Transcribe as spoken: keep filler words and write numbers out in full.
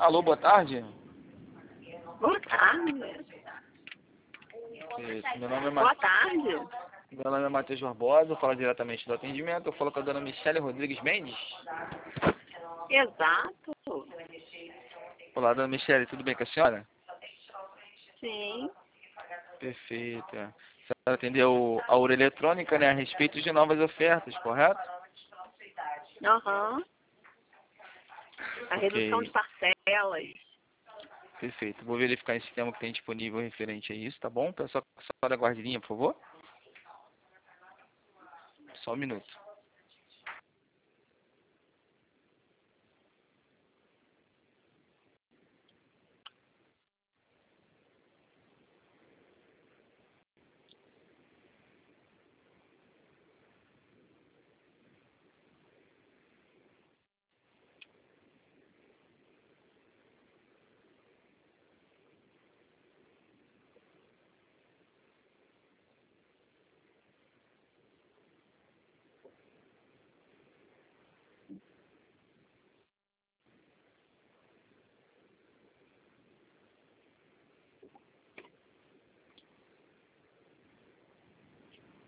Alô, boa tarde. Boa tarde. Isso, meu nome é Boa Matheus. tarde. Meu nome é Matheus Barbosa, eu falo diretamente do atendimento. Eu falo com a dona Michele Rodrigues Mendes. Exato. Olá, dona Michele, tudo bem com a senhora? Sim. Perfeito. é. A senhora atendeu a Ouro Eletrônica, né, a respeito de novas ofertas, correto? Aham. A redução de Ok, parcelas. perfeito. Vou verificar esse sistema que tem disponível referente a isso, tá bom? Peço só que a senhora aguarde linha, por favor. Só um minuto.